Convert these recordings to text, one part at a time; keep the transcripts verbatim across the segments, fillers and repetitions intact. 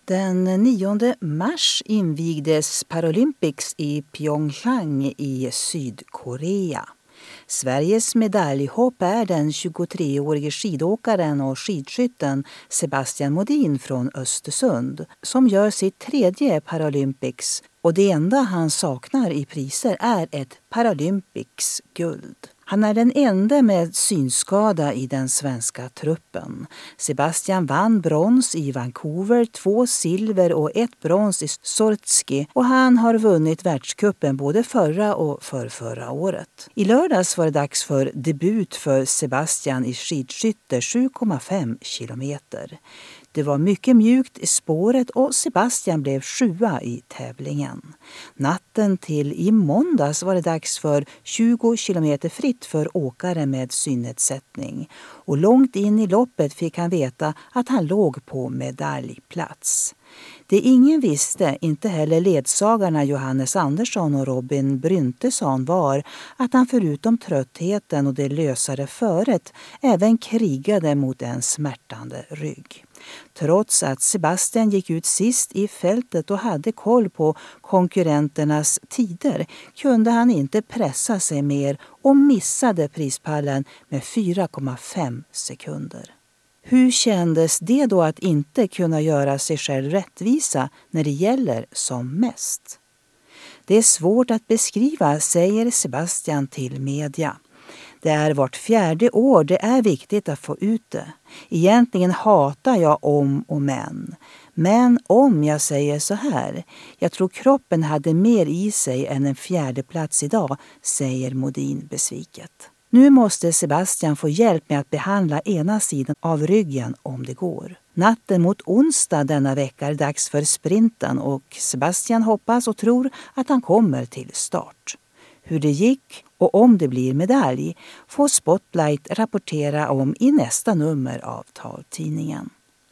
Den nionde mars invigdes Paralympics i Pyeongchang i Sydkorea. Sveriges medaljhopp är den tjugotreårige skidåkaren och skidskytten Sebastian Modin från Östersund som gör sitt tredje Paralympics, och det enda han saknar i priser är ett Paralympics guld. Han är den enda med synskada i den svenska truppen. Sebastian vann brons i Vancouver, två silver och ett brons i Sortski, och han har vunnit världscupen både förra och förrförra året. I lördags var det dags för debut för Sebastian i skidskytte sju komma fem kilometer. Det var mycket mjukt i spåret och Sebastian blev sjua i tävlingen. Natten till i måndags var det dags för tjugo kilometer fritt för åkare med synnedsättning. Och långt in i loppet fick han veta att han låg på medaljplats. Det ingen visste, inte heller ledsagarna Johannes Andersson och Robin Bryntesson, var att han förutom tröttheten och det lösare föret även krigade mot en smärtande rygg. Trots att Sebastian gick ut sist i fältet och hade koll på konkurrenternas tider kunde han inte pressa sig mer och missade prispallen med fyra komma fem sekunder. Hur kändes det då att inte kunna göra sig själv rättvisa när det gäller som mest? Det är svårt att beskriva, säger Sebastian till media. Det är vart fjärde år, det är viktigt att få ut det. Egentligen hatar jag om och men. Men om jag säger så här, jag tror kroppen hade mer i sig än en fjärde plats idag, säger Modin besviket. Nu måste Sebastian få hjälp med att behandla ena sidan av ryggen om det går. Natten mot onsdag denna vecka är dags för sprinten och Sebastian hoppas och tror att han kommer till start. Hur det gick och om det blir medalj får Spotlight rapportera om i nästa nummer av taltidningen.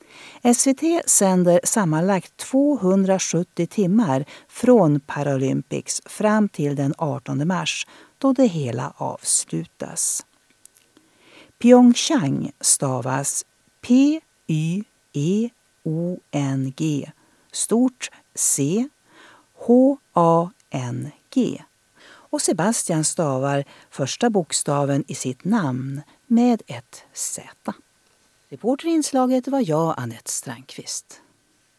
S V T sänder sammanlagt tvåhundrasjuttio timmar från Paralympics fram till den artonde mars då det hela avslutas. Pyeongchang stavas P Y E O N G, stort C H A N G. Och Sebastian stavar första bokstaven i sitt namn med ett Z. Reporterinslaget var jag, Anette Strandqvist.